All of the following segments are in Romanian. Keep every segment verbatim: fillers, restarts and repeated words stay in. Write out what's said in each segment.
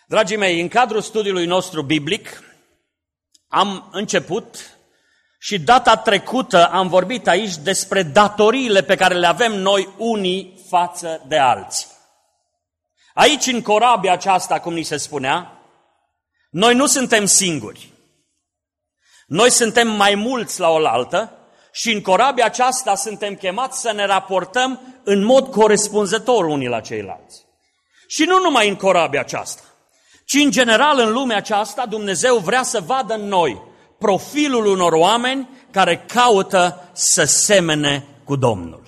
Dragii mei, în cadrul studiului nostru biblic am început și data trecută am vorbit aici despre datoriile pe care le avem noi unii față de alții. Aici, în corabia aceasta, cum ni se spunea, noi nu suntem singuri. Noi suntem mai mulți la oaltă și în corabia aceasta suntem chemați să ne raportăm în mod corespunzător unii la ceilalți. Și nu numai în corabia aceasta, ci în general în lumea aceasta Dumnezeu vrea să vadă în noi profilul unor oameni care caută să semene cu Domnul.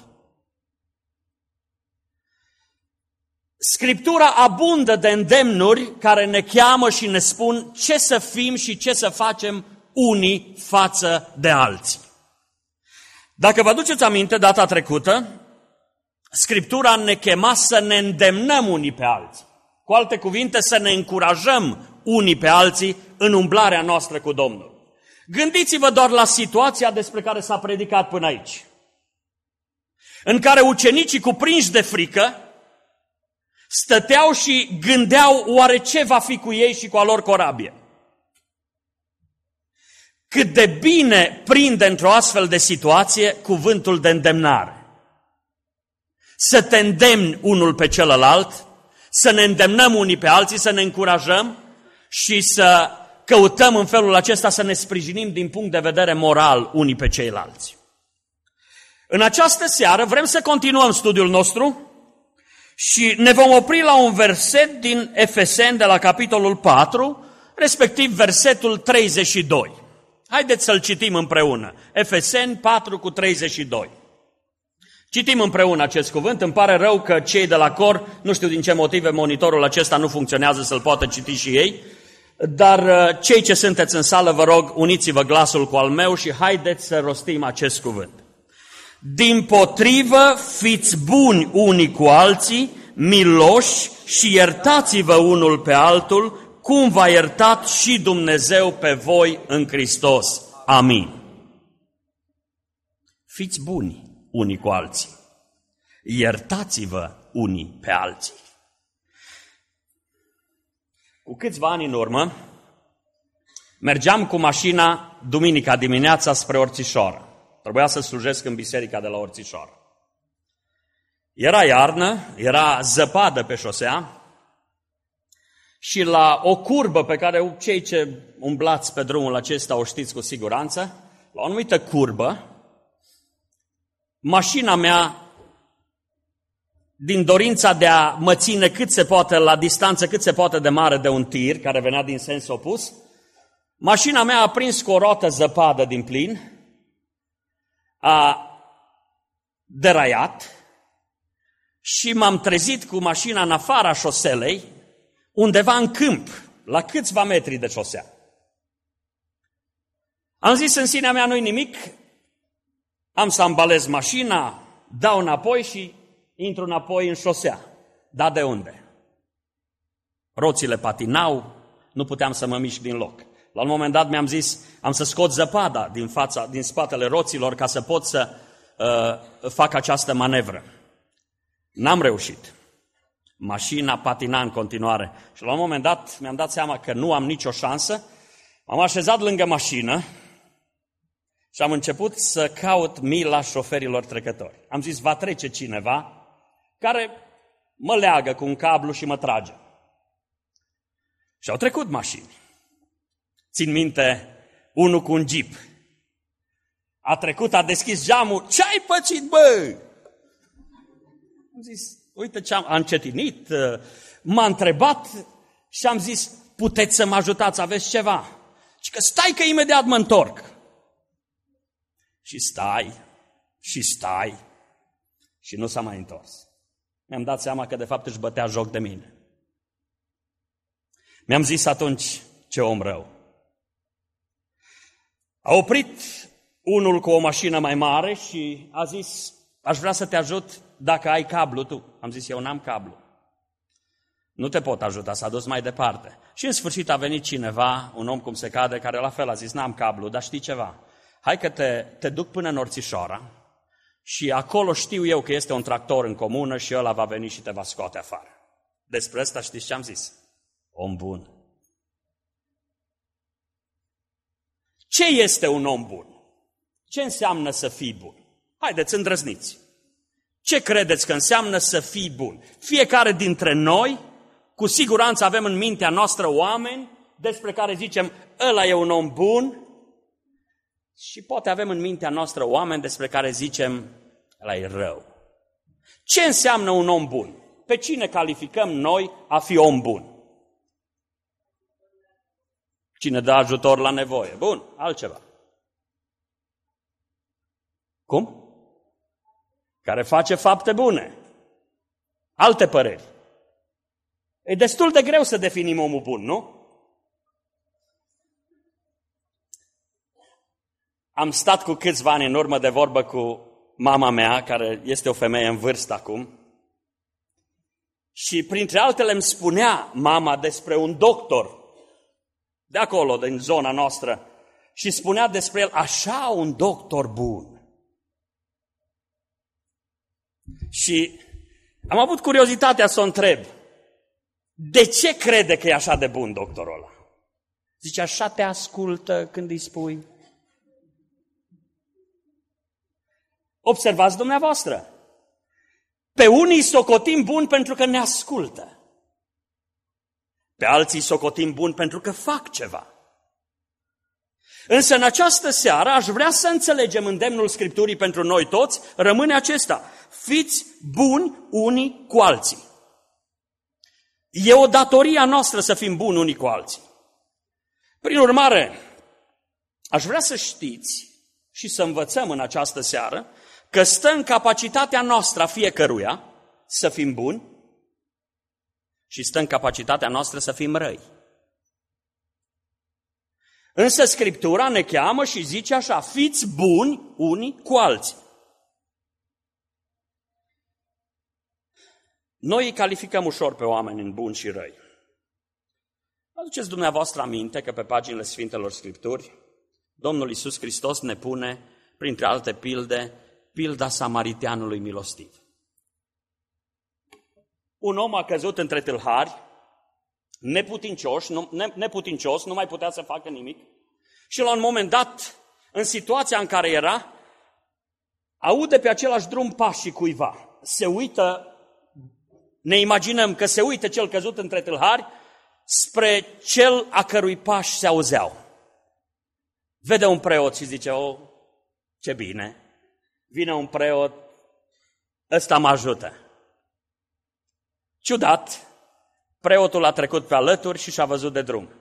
Scriptura abundă de îndemnuri care ne cheamă și ne spun ce să fim și ce să facem unii față de alții. Dacă vă aduceți aminte, data trecută, Scriptura ne chema să ne îndemnăm unii pe alții. Cu alte cuvinte, să ne încurajăm unii pe alții în umblarea noastră cu Domnul. Gândiți-vă doar la situația despre care s-a predicat până aici, în care ucenicii cuprinși de frică stăteau și gândeau oare ce va fi cu ei și cu a lor corabie. Cât de bine prinde într-o astfel de situație cuvântul de îndemnare. Să te îndemni unul pe celălalt, să ne îndemnăm unii pe alții, să ne încurajăm și să căutăm în felul acesta să ne sprijinim din punct de vedere moral unii pe ceilalți. În această seară vrem să continuăm studiul nostru și ne vom opri la un verset din Efeseni de la capitolul patru, respectiv versetul treizeci și doi. Haideți să-l citim împreună. Efeseni patru cu treizeci și doi. Citim împreună acest cuvânt. Îmi pare rău că cei de la cor, nu știu din ce motive, monitorul acesta nu funcționează să-l poată citi și ei, dar cei ce sunteți în sală, vă rog, uniți-vă glasul cu al meu și haideți să rostim acest cuvânt. Dimpotrivă, fiți buni unii cu alții, miloși și iertați-vă unul pe altul, cum v-a iertat și Dumnezeu pe voi în Hristos. Amin. Fiți buni unii cu alții. Iertați-vă unii pe alții. Cu câțiva ani în urmă, mergeam cu mașina duminica dimineața spre Orțișoara. Trebuia să slujesc în biserica de la Orțișoara. Era iarnă, era zăpadă pe șosea și la o curbă pe care cei ce umblați pe drumul acesta o știți cu siguranță, la o anumită curbă, mașina mea, din dorința de a mă ține cât se poate la distanță, cât se poate de mare de un tir care venea din sens opus, mașina mea a prins cu o roată zăpadă din plin, a deraiat și m-am trezit cu mașina în afara șoselei, undeva în câmp, la câțiva metri de șosea. Am zis în sinea mea, nu-i nimic, am să ambalez mașina, dau înapoi și intru înapoi în șosea. Dar de unde? Roțile patinau, nu puteam să mă mișc din loc. La un moment dat mi-am zis, am să scot zăpada din fața, din spatele roților ca să pot să uh, fac această manevră. N-am reușit. Mașina patina în continuare. Și la un moment dat mi-am dat seama că nu am nicio șansă. M-am așezat lângă mașină și am început să caut mila șoferilor trecători. Am zis, va trece cineva care mă leagă cu un cablu și mă trage. Și au trecut mașini. Țin minte, unul cu un jeep. A trecut, a deschis geamul. Ce-ai pățit, bă? Am zis, uite ce am, am încetinit, m-a întrebat și am zis, puteți să mă ajutați, aveți ceva? Și că stai că imediat mă întorc. Și stai, și stai, și nu s-a mai întors. Mi-am dat seama că de fapt își bătea joc de mine. Mi-am zis atunci, ce om rău. A oprit unul cu o mașină mai mare și a zis, aș vrea să te ajut dacă ai cablu tu. Am zis, eu n-am cablu. Nu te pot ajuta, s-a dus mai departe. Și în sfârșit a venit cineva, un om cum se cade, care la fel a zis, n-am cablu, dar știi ceva? Hai că te, te duc până în Orțișoara și acolo știu eu că este un tractor în comună și ăla va veni și te va scoate afară. Despre asta știți ce am zis? om bun. Ce este un om bun? Ce înseamnă să fii bun? Haideți, îndrăzniți. Ce credeți că înseamnă să fii bun? Fiecare dintre noi, cu siguranță avem în mintea noastră oameni despre care zicem, ăla e un om bun, și poate avem în mintea noastră oameni despre care zicem, ăla e rău. Ce înseamnă un om bun? Pe cine calificăm noi a fi om bun? Cine dă ajutor la nevoie. Bun, altceva. Cum? Care face fapte bune. Alte păreri. E destul de greu să definim omul bun, nu? Am stat cu câțiva ani în urmă de vorbă cu mama mea, care este o femeie în vârstă acum, și printre altele îmi spunea mama despre un doctor de acolo, din zona noastră, și spunea despre el, așa un doctor bun. Și am avut curiozitatea să o întreb, de ce crede că e așa de bun doctorul ăla? Zice, așa te ascultă când îi spui. Observați dumneavoastră, pe unii socotim bun pentru că ne ascultă, pe alții socotim bun pentru că fac ceva. Însă în această seară aș vrea să înțelegem îndemnul Scripturii pentru noi toți, rămâne acesta, fiți buni unii cu alții. E o datorie a noastră să fim buni unii cu alții. Prin urmare, aș vrea să știți și să învățăm în această seară că stă în capacitatea noastră a fiecăruia să fim buni și stă în capacitatea noastră să fim răi. Însă Scriptura ne cheamă și zice așa, fiți buni unii cu alții. Noi îi calificăm ușor pe oameni în buni și răi. Aduceți dumneavoastră aminte că pe paginile Sfintelor Scripturi, Domnul Iisus Hristos ne pune, printre alte pilde, pilda samariteanului milostiv. Un om a căzut între tâlhari, neputincios, nu, ne, neputincios, nu mai putea să facă nimic, și la un moment dat, în situația în care era, aude pe același drum pașii cuiva. Se uită, ne imaginăm că se uită cel căzut între tâlhari spre cel a cărui pași se auzeau. Vede un preot și zice, o, ce bine, vine un preot, ăsta mă ajută. Ciudat, preotul a trecut pe alături și și-a văzut de drum.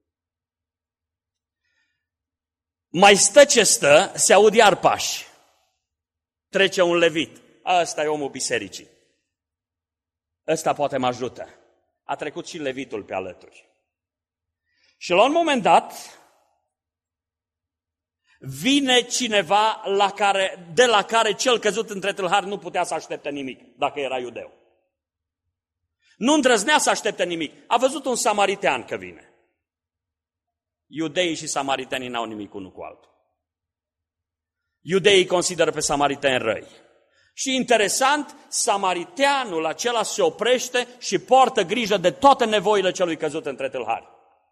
Mai stă ce stă, se aud iar pași. Trece un levit. Ăsta e omul bisericii. Ăsta poate mă ajută. A trecut și levitul pe alături. Și la un moment dat, vine cineva la care, de la care cel căzut între tâlhari nu putea să aștepte nimic, dacă era iudeu. Nu îndrăznea să aștepte nimic. A văzut un samaritean că vine. Iudeii și samaritenii n-au nimic unul cu altul. Iudeii consideră pe samariteni răi. Și interesant, samariteanul acela se oprește și poartă grijă de toate nevoile celui căzut între tâlhari.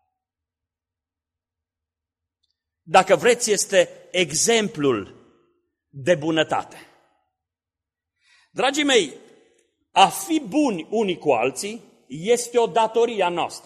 Dacă vreți, este exemplul de bunătate. Dragii mei, a fi buni unii cu alții este o datorie a noastră.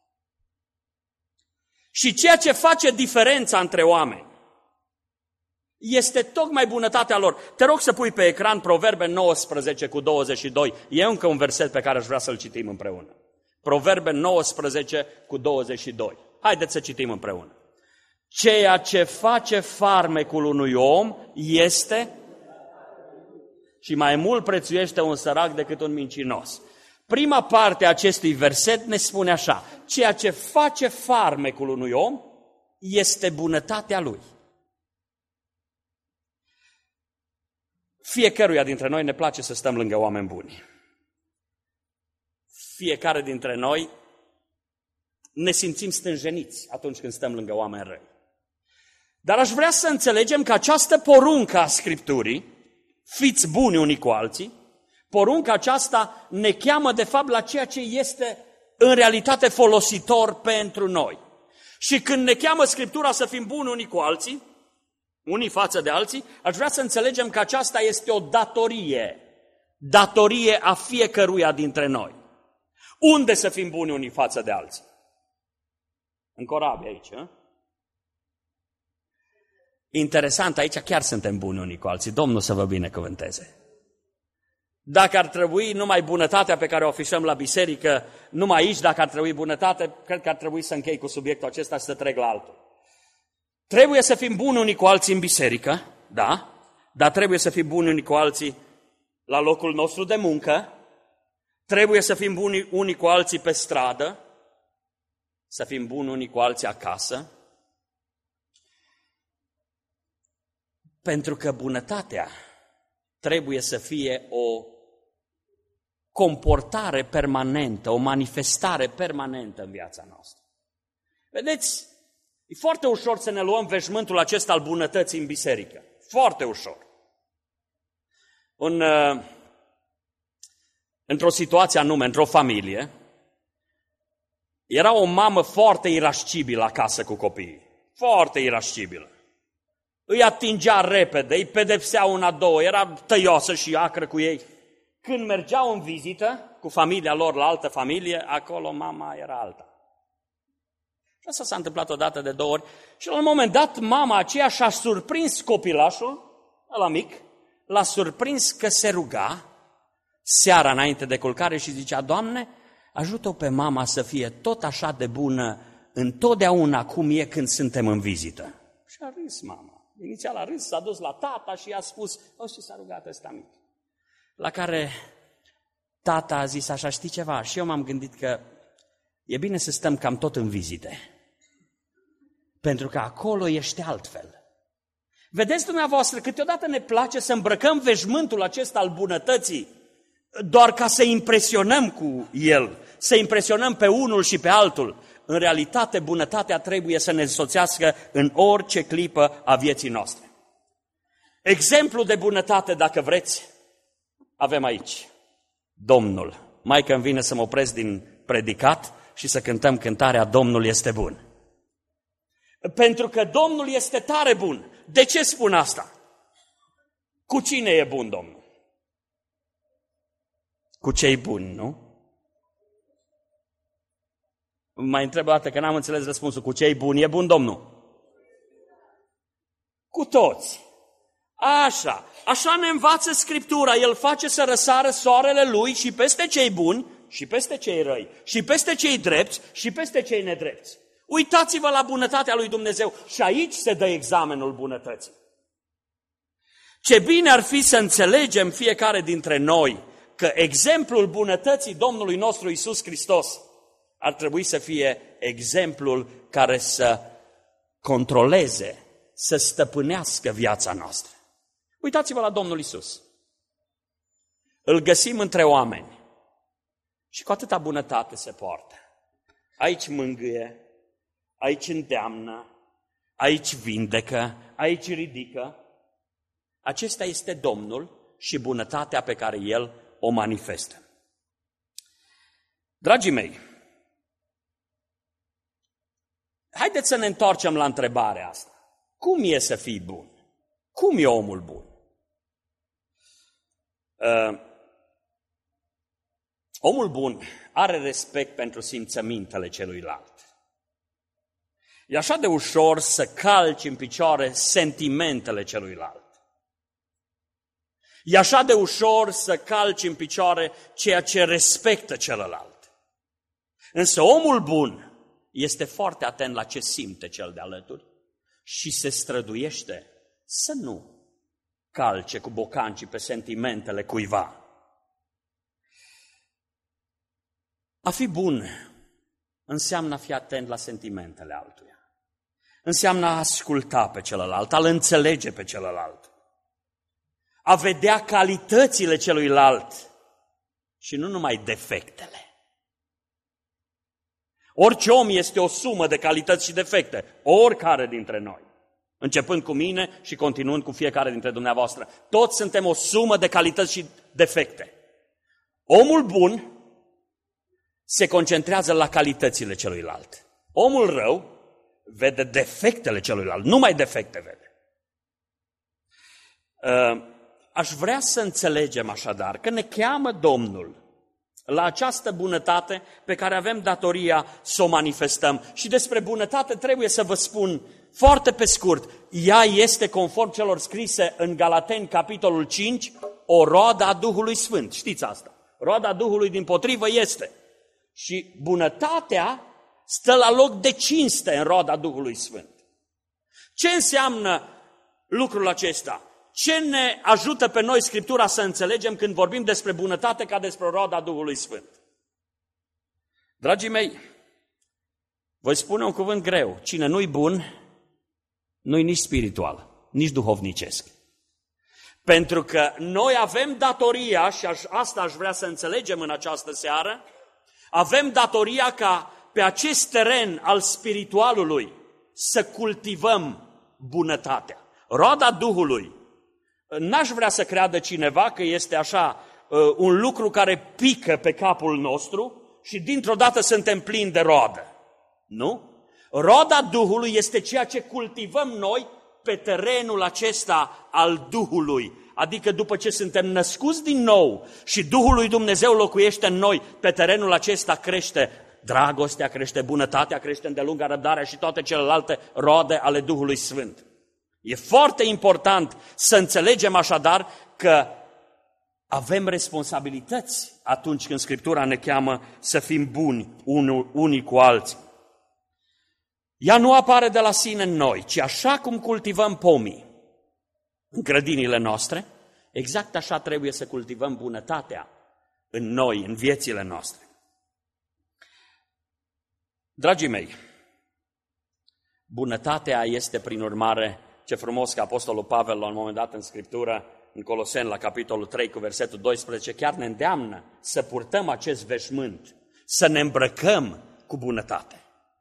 Și ceea ce face diferența între oameni este tocmai bunătatea lor. Te rog să pui pe ecran Proverbe nouăsprezece cu douăzeci și doi. E încă un verset pe care aș vrea să-l citim împreună. Proverbe nouăsprezece cu douăzeci și doi. Haideți să citim împreună. Ceea ce face farmecul unui om este și mai mult prețuiește un sărac decât un mincinos. Prima parte a acestui verset ne spune așa, ceea ce face farmecul unui om este bunătatea lui. Fiecăruia dintre noi ne place să stăm lângă oameni buni. Fiecare dintre noi ne simțim stânjeniți atunci când stăm lângă oameni răi. Dar aș vrea să înțelegem că această poruncă a Scripturii, fiți buni unii cu alții, porunca aceasta ne cheamă de fapt la ceea ce este în realitate folositor pentru noi. Și când ne cheamă Scriptura să fim buni unii cu alții, unii față de alții, aș vrea să înțelegem că aceasta este o datorie, datorie a fiecăruia dintre noi. Unde să fim buni unii față de alții? În corabie aici, hă? Interesant, aici chiar suntem buni unii cu alții. Domnul să vă binecuvânteze. Dacă ar trebui numai bunătatea pe care o afișăm la biserică, numai aici, dacă ar trebui bunătate, cred că ar trebui să închei cu subiectul acesta și să trec la altul. Trebuie să fim buni unii cu alții în biserică, da, dar trebuie să fim buni unii cu alții la locul nostru de muncă, trebuie să fim buni unii cu alții pe stradă, să fim buni unii cu alții acasă, pentru că bunătatea trebuie să fie o comportare permanentă, o manifestare permanentă în viața noastră. Vedeți, e foarte ușor să ne luăm veșmântul acesta al bunătății în biserică. Foarte ușor. Un, într-o situație anume, într-o familie, era o mamă foarte irascibilă acasă cu copiii. Foarte irascibilă. Îi atingea repede, îi pedepsea una, două, era tăioasă și acră cu ei. Când mergeau în vizită cu familia lor la altă familie, acolo mama era alta. Și asta s-a întâmplat odată de două ori. Și la un moment dat, mama aceea și-a surprins copilașul, ăla mic, l-a surprins că se ruga seara înainte de culcare și zicea: Doamne, ajută-o pe mama să fie tot așa de bună întotdeauna cum e când suntem în vizită. Și a râs mama. Inițial a râs, s-a dus la tata și i-a spus: o, și s-a rugat ăsta mic. La care tata a zis așa: știi ceva? Și eu m-am gândit că e bine să stăm cam tot în vizite. Pentru că acolo ești altfel. Vedeți dumneavoastră, câteodată ne place să îmbrăcăm veșmântul acesta al bunătății doar ca să impresionăm cu el, să impresionăm pe unul și pe altul. În realitate, bunătatea trebuie să ne însoțească în orice clipă a vieții noastre. Exemplu de bunătate, dacă vreți, avem aici. Domnul. Mai că îmi vine să mă opresc din predicat și să cântăm cântarea Domnul este bun. Pentru că Domnul este tare bun. De ce spun asta? Cu cine e bun Domnul? Cu cei buni, nu? Mai întreb o dată că n-am înțeles răspunsul. Cu cei buni e bun Domnul? Cu toți. Așa. Așa ne învață Scriptura. El face să răsară soarele Lui și peste cei buni, și peste cei răi, și peste cei drepți, și peste cei nedrepți. Uitați-vă la bunătatea lui Dumnezeu. Și aici se dă examenul bunătății. Ce bine ar fi să înțelegem fiecare dintre noi că exemplul bunătății Domnului nostru Iisus Hristos ar trebui să fie exemplul care să controleze, să stăpânească viața noastră. Uitați-vă la Domnul Iisus. Îl găsim între oameni și cu atâta bunătate se poartă. Aici mângâie, aici îndeamnă, aici vindecă, aici ridică. Acesta este Domnul și bunătatea pe care El o manifestă. Dragii mei, haideți să ne întoarcem la întrebarea asta. Cum e să fii bun? Cum e omul bun? Uh, omul bun are respect pentru simțămintele celuilalt. E așa de ușor să calci în picioare sentimentele celuilalt. E așa de ușor să calci în picioare ceea ce respectă celălalt. Însă omul bun este foarte atent la ce simte cel de alături și se străduiește să nu calce cu bocancii pe sentimentele cuiva. A fi bun înseamnă a fi atent la sentimentele altuia. Înseamnă a asculta pe celălalt, a-l înțelege pe celălalt, a vedea calitățile celuilalt și nu numai defectele. Orice om este o sumă de calități și defecte, oricare dintre noi. Începând cu mine și continuând cu fiecare dintre dumneavoastră. Toți suntem o sumă de calități și defecte. Omul bun se concentrează la calitățile celuilalt. Omul rău vede defectele celuilalt, numai defecte vede. Aș vrea să înțelegem așadar că ne cheamă Domnul la această bunătate pe care avem datoria să o manifestăm. Și despre bunătate trebuie să vă spun foarte pe scurt, ea este, conform celor scrise în Galateni, capitolul cinci, o roadă a Duhului Sfânt. Știți asta? Roada Duhului dimpotrivă este. Și bunătatea stă la loc de cinste în roada Duhului Sfânt. Ce înseamnă lucrul acesta? Ce ne ajută pe noi Scriptura să înțelegem când vorbim despre bunătate ca despre roada Duhului Sfânt? Dragii mei, voi spune un cuvânt greu. Cine nu-i bun, nu-i nici spiritual, nici duhovnicesc. Pentru că noi avem datoria, și asta aș vrea să înțelegem în această seară, avem datoria ca pe acest teren al spiritualului să cultivăm bunătatea. Roada Duhului. N-aș vrea să creadă cineva că este așa un lucru care pică pe capul nostru și dintr-o dată suntem plini de roadă. Nu? Roada Duhului este ceea ce cultivăm noi pe terenul acesta al Duhului. Adică după ce suntem născuți din nou și Duhul lui Dumnezeu locuiește în noi, pe terenul acesta crește dragostea, crește bunătatea, crește îndelunga răbdarea și toate celelalte roade ale Duhului Sfânt. E foarte important să înțelegem așadar că avem responsabilități atunci când Scriptura ne cheamă să fim buni unii cu alții. Ea nu apare de la sine în noi, ci așa cum cultivăm pomii în grădinile noastre, exact așa trebuie să cultivăm bunătatea în noi, în viețile noastre. Dragii mei, bunătatea este prin urmare, ce frumos că Apostolul Pavel la un moment dat în Scriptură, în Coloseni, la capitolul trei, cu versetul doisprezece, chiar ne îndeamnă să purtăm acest veșmânt, să ne îmbrăcăm cu bunătate.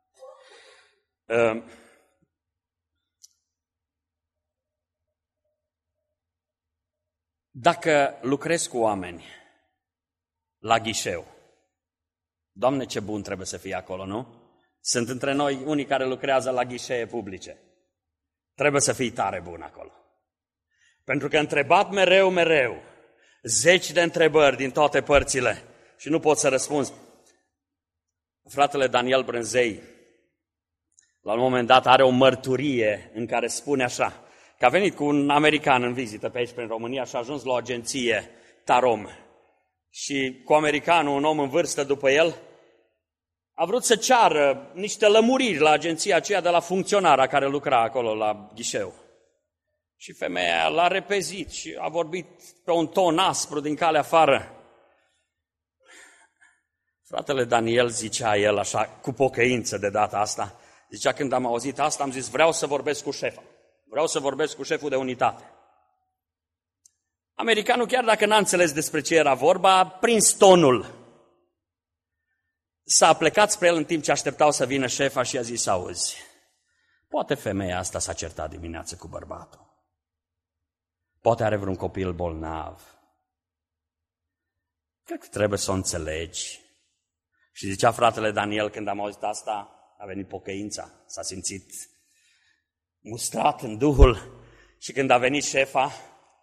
Dacă lucrezi cu oameni la ghișeu, Doamne, ce bun trebuie să fie acolo, nu? Sunt între noi unii care lucrează la ghișee publice. Trebuie să fii tare bun acolo. Pentru că întrebat mereu, mereu, zeci de întrebări din toate părțile și nu poți să răspunzi. Fratele Daniel Brânzei, la un moment dat, are o mărturie în care spune așa, că a venit cu un american în vizită pe aici, prin România, și a ajuns la o agenție Tarom. Și cu americanul, un om în vârstă după el, a vrut să ceară niște lămuriri la agenția aceea de la funcționara care lucra acolo la ghișeu. Și femeia l-a repezit și a vorbit pe un ton aspru din calea afară. Fratele Daniel, zicea el așa, cu pocăință de data asta, zicea, când am auzit asta, am zis, vreau să vorbesc cu șefa. Vreau să vorbesc cu șeful de unitate. Americanul, chiar dacă n-a înțeles despre ce era vorba, a prins tonul. S-a plecat spre el în timp ce așteptau să vină șefa și a zis, auzi, poate femeia asta s-a certat dimineață cu bărbatul. Poate are vreun copil bolnav. Cred că trebuie să o înțelegi. Și zicea fratele Daniel, când am auzit asta, a venit pocăința, s-a simțit mustrat în Duhul și când a venit șefa,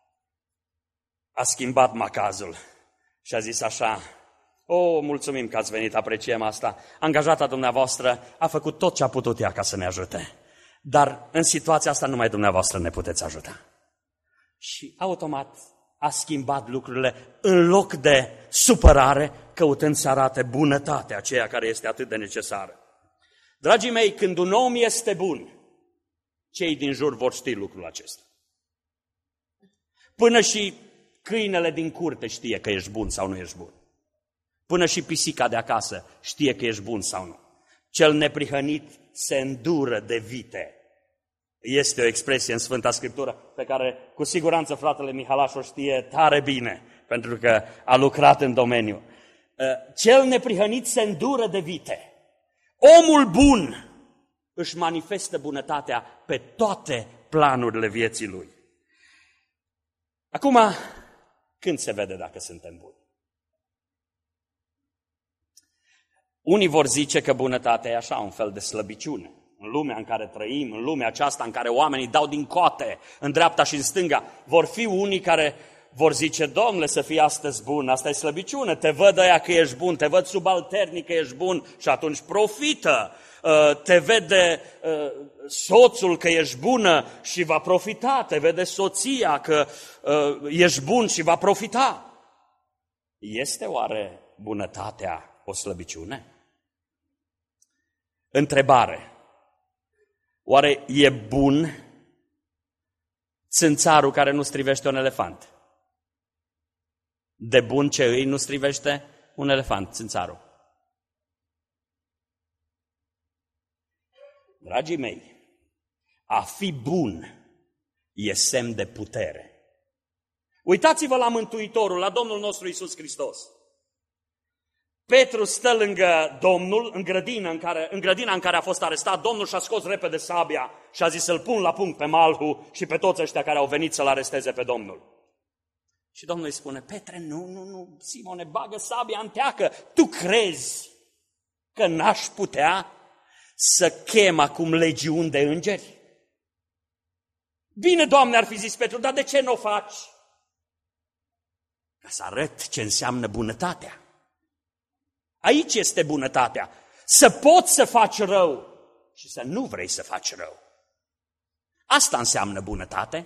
a schimbat macazul și a zis așa, o, mulțumim că ați venit, apreciem asta, angajata dumneavoastră a făcut tot ce a putut ea ca să ne ajute, dar în situația asta numai dumneavoastră ne puteți ajuta. Și automat a schimbat lucrurile în loc de supărare, căutând să arate bunătatea aceea care este atât de necesară. Dragii mei, când un om este bun, cei din jur vor ști lucrul acesta. Până și câinele din curte știe că ești bun sau nu ești bun. Până și pisica de acasă știe că ești bun sau nu. Cel neprihănit se îndură de vite. Este o expresie în Sfânta Scriptură pe care cu siguranță fratele Mihalaș o știe tare bine, pentru că a lucrat în domeniu. Cel neprihănit se îndură de vite. Omul bun își manifestă bunătatea pe toate planurile vieții lui. Acum, când se vede dacă suntem buni? Unii vor zice că bunătatea e așa, un fel de slăbiciune. În lumea în care trăim, în lumea aceasta în care oamenii dau din coate, în dreapta și în stânga, vor fi unii care vor zice, Domnule, să fii astăzi bun, asta e slăbiciune, te văd aia că ești bun, te văd subalternic că ești bun și atunci profită. Te vede soțul că ești bună și va profita, te vede soția că ești bun și va profita. Este oare bunătatea o slăbiciune? Întrebare. Oare e bun țânțarul care nu strivește un elefant? De bun ce îi nu strivește un elefant, țânțarul. Dragii mei, a fi bun e semn de putere. Uitați-vă la Mântuitorul, la Domnul nostru Iisus Hristos. Petru stă lângă Domnul în grădina în care, în grădina în care a fost arestat. Domnul și-a scos repede sabia și a zis să-l pun la punct pe Malhu și pe toți ăștia care au venit să-l aresteze pe Domnul. Și Domnul îi spune, Petre, nu, nu, nu, Simone, bagă sabia în teacă. Tu crezi că n-aș putea să chem acum legiuni de îngeri? Bine, Doamne, ar fi zis Petru, dar de ce nu o faci? Ca să arăt ce înseamnă bunătatea. Aici este bunătatea. Să poți să faci rău și să nu vrei să faci rău. Asta înseamnă bunătate.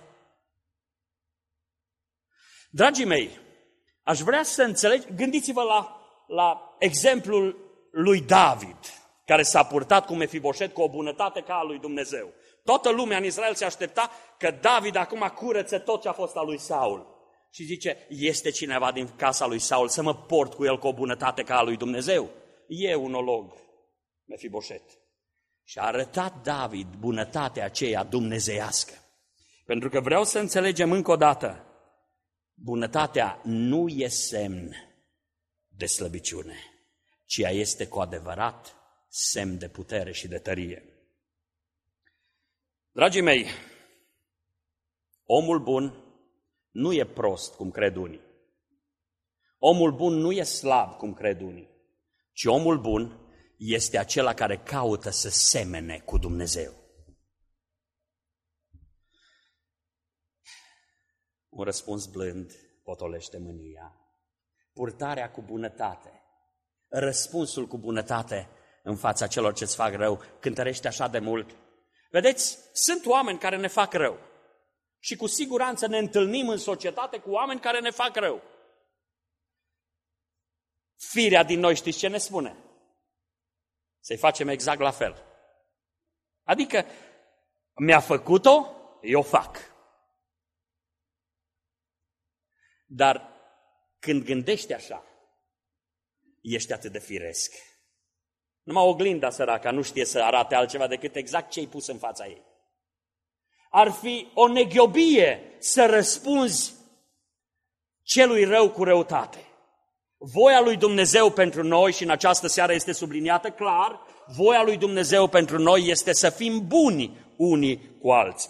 Dragii mei, aș vrea să înțelegi, gândiți-vă la, la exemplul lui David, care s-a purtat cu Mefiboset cu o bunătate ca a lui Dumnezeu. Toată lumea în Israel se aștepta că David acum curăță tot ce a fost al lui Saul. Și zice, este cineva din casa lui Saul să mă port cu el cu o bunătate ca a lui Dumnezeu? E un olog, Mefiboset. Și a arătat David bunătatea aceea dumnezeiască. Pentru că vreau să înțelegem încă o dată, bunătatea nu e semn de slăbiciune, ci ea este cu adevărat semn de putere și de tărie. Dragii mei, omul bun nu e prost, cum cred unii. Omul bun nu e slab, cum cred unii, ci omul bun este acela care caută să semene cu Dumnezeu. Un răspuns blând potolește mânia. Purtarea cu bunătate, răspunsul cu bunătate în fața celor ce-ți fac rău, cântărește așa de mult. Vedeți, sunt oameni care ne fac rău. Și cu siguranță ne întâlnim în societate cu oameni care ne fac rău. Firea din noi știți ce ne spune? Să-i facem exact la fel. Adică mi-a făcut-o, eu fac. Dar când gândești așa, ești atât de firesc. Numai oglinda săraca nu știe să arate altceva decât exact ce ai pus în fața ei. Ar fi o neghiobie să răspunzi celui rău cu răutate. Voia lui Dumnezeu pentru noi, și în această seară este subliniată clar, voia lui Dumnezeu pentru noi este să fim buni unii cu alții.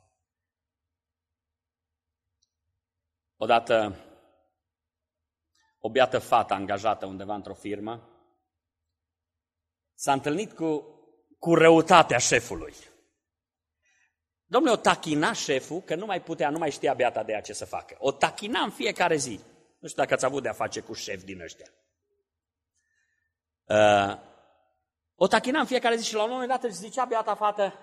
Odată, o beată fată angajată undeva într-o firmă s-a întâlnit cu, cu răutatea șefului. Dom'le, o tachina șeful, că nu mai putea, nu mai știa beata de ea ce să facă. O tachina în fiecare zi. Nu știu dacă ați avut de-a face cu șef din ăștia. Uh, o tachina în fiecare zi și la un moment dat își zicea beata fată,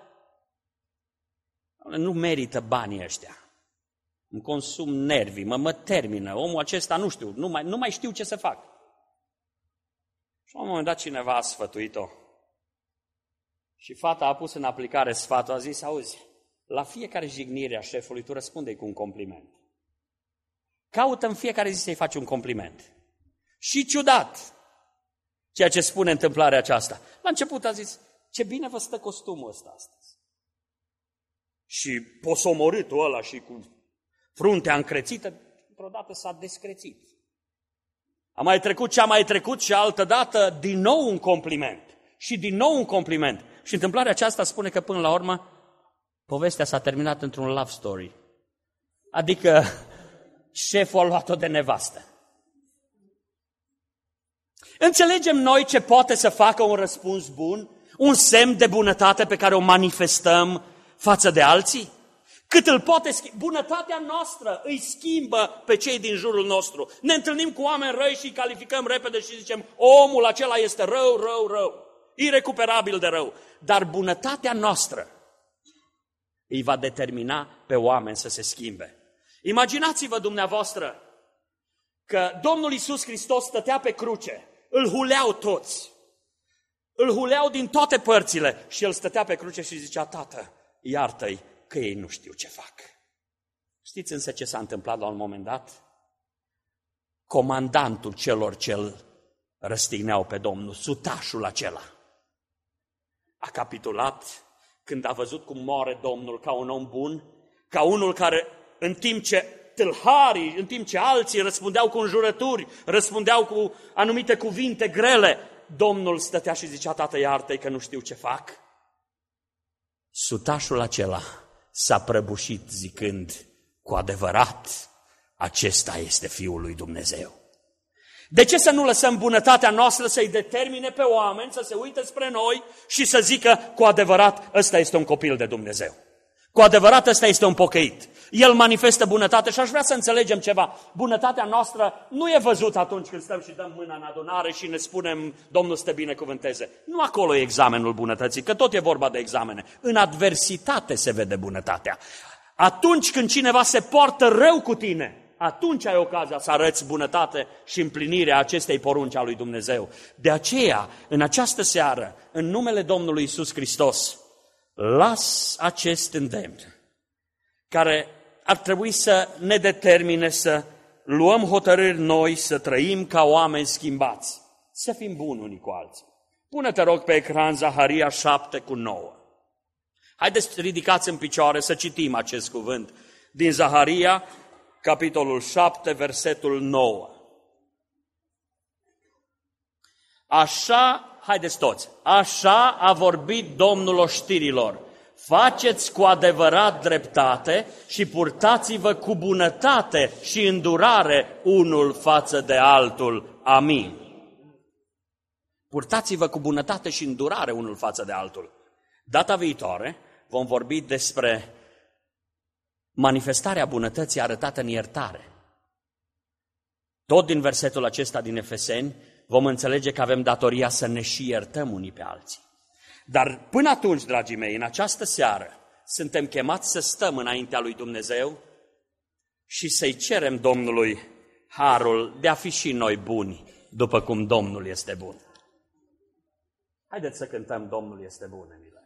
nu merită banii ăștia. Îmi consum nervii, mă, mă termină. Omul acesta, nu știu, nu mai, nu mai știu ce să fac. Și la un moment dat cineva a sfătuit-o. Și fata a pus în aplicare sfatul, a zis, auzi, la fiecare jignire a șefului tu răspunde-i cu un compliment. Caută în fiecare zi să-i faci un compliment. Și ciudat, ceea ce spune întâmplarea aceasta. La început a zis, ce bine vă stă costumul ăsta astăzi. Și posomorâtul ăla și cu fruntea încrețită, într-o dată s-a descrețit. A mai trecut ce a mai trecut și altă dată din nou un compliment. Și din nou un compliment. Și întâmplarea aceasta spune că până la urmă povestea s-a terminat într-un love story. Adică șeful a luat-o de nevastă. Înțelegem noi ce poate să facă un răspuns bun, un semn de bunătate pe care o manifestăm față de alții? Cât îl poate schimba? Bunătatea noastră îi schimbă pe cei din jurul nostru. Ne întâlnim cu oameni răi și îi calificăm repede și zicem, omul acela este rău, rău, rău, irecuperabil de rău. Dar bunătatea noastră îi va determina pe oameni să se schimbe. Imaginați-vă dumneavoastră că Domnul Iisus Hristos stătea pe cruce, îl huleau toți, îl huleau din toate părțile și el stătea pe cruce și zicea, Tată, iartă-i că ei nu știu ce fac. Știți însă ce s-a întâmplat la un moment dat? Comandantul celor ce îl răstigneau pe Domnul, sutașul acela, a capitulat când a văzut cum moare Domnul ca un om bun, ca unul care în timp ce tâlharii, în timp ce alții răspundeau cu înjurături, răspundeau cu anumite cuvinte grele, Domnul stătea și zicea, Tată, iartă-i că nu știu ce fac. Sutașul acela s-a prăbușit zicând, cu adevărat, acesta este Fiul lui Dumnezeu. De ce să nu lăsăm bunătatea noastră să-i determine pe oameni să se uite spre noi și să zică, cu adevărat, ăsta este un copil de Dumnezeu. Cu adevărat, ăsta este un pocăit. El manifestă bunătate și aș vrea să înțelegem ceva. Bunătatea noastră nu e văzută atunci când stăm și dăm mâna în adunare și ne spunem, Domnul să te binecuvânteze. Nu acolo e examenul bunătății, că tot e vorba de examene. În adversitate se vede bunătatea. Atunci când cineva se poartă rău cu tine, atunci ai ocazia să arăți bunătate și împlinirea acestei porunci a lui Dumnezeu. De aceea, în această seară, în numele Domnului Iisus Hristos, las acest îndemn care ar trebui să ne determine să luăm hotărâri noi, să trăim ca oameni schimbați, să fim buni unii cu alții. Pune-te, rog, pe ecran Zaharia șapte cu nouă. Haideți, ridicați în picioare să citim acest cuvânt din Zaharia, capitolul șapte, versetul nouă. Așa, haideți toți, așa a vorbit Domnul oștirilor, faceți cu adevărat dreptate și purtați-vă cu bunătate și îndurare unul față de altul. Amin. Purtați-vă cu bunătate și îndurare unul față de altul. Data viitoare vom vorbi despre manifestarea bunătății arătată în iertare. Tot din versetul acesta din Efeseni vom înțelege că avem datoria să ne și iertăm unii pe alții. Dar până atunci, dragii mei, în această seară, suntem chemați să stăm înaintea lui Dumnezeu și să-i cerem Domnului harul de a fi și noi buni, după cum Domnul este bun. Haideți să cântăm Domnul este bun, Emile.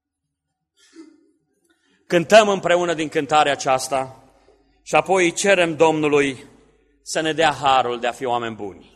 Cântăm împreună din cântarea aceasta și apoi cerem Domnului să ne dea harul de a fi oameni buni.